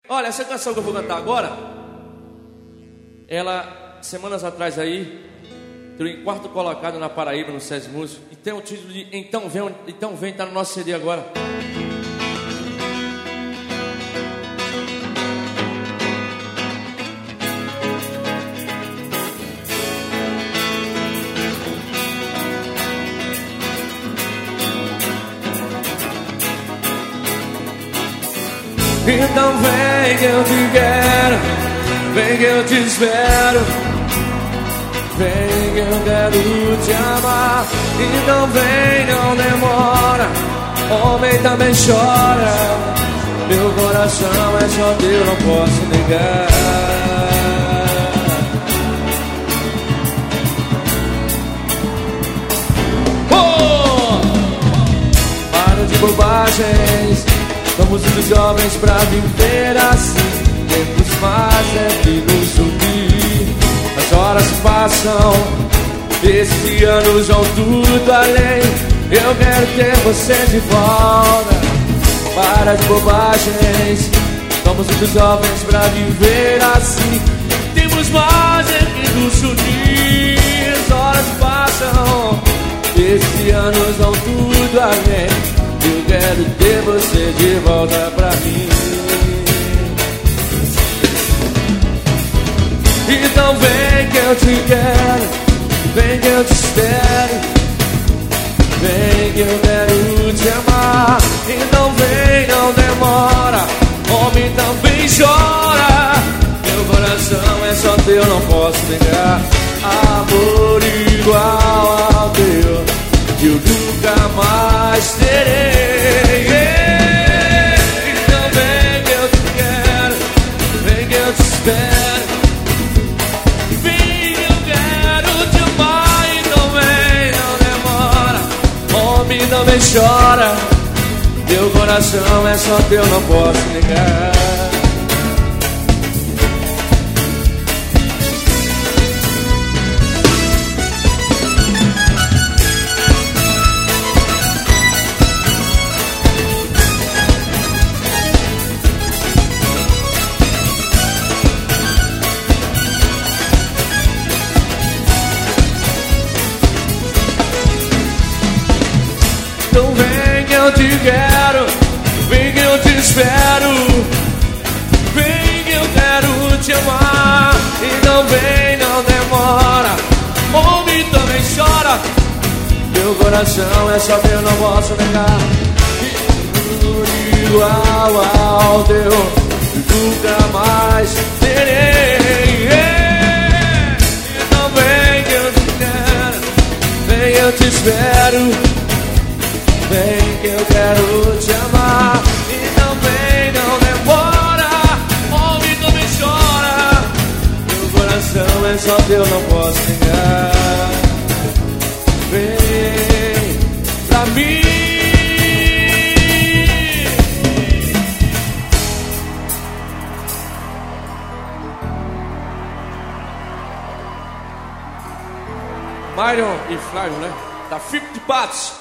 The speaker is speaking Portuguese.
Olha, essa canção que eu vou cantar agora, ela, semanas atrás aí, entrou em quarto colocado na Paraíba, no SESI Músico, e tem o título de Então Vem, tá no nosso CD agora. Então vem que eu te quero, vem que eu te espero, vem que eu quero te amar. Então vem, não demora, homem também chora. Meu coração é só teu, não posso negar. Para de bobagens, somos os jovens pra viver assim. Tempos mais é que nos unir. As horas passam, esses anos vão tudo além. Eu quero ter você de volta. Para de bobagens, somos os jovens pra viver assim. Tempos mais é que nos unir. As horas passam, esses anos vão tudo além. Eu quero ter você de volta pra mim. Então vem que eu te quero, vem que eu te espero, vem que eu quero te amar. Então vem, não demora, homem também chora. Meu coração é só teu, não posso negar. Amor igual ao teu, eu nunca mais terei. Então vem que eu te quero, vem que eu te espero, vem que eu quero te amar. Então vem, não demora, homem também chora. Meu coração é só teu, não posso negar. Então vem que eu te quero, vem que eu te espero, vem que eu quero te amar. Então vem, não demora, homem também chora. Meu coração é só teu, não posso negar. Igual ao teu, nunca mais terei. Então vem que eu te quero, vem que eu te espero, vem que eu quero te amar. Então vem, não demora, homem também chora. Meu coração é só teu, não posso negar. Vem pra mim. Myron e Flávio, né? Da 50 Bats.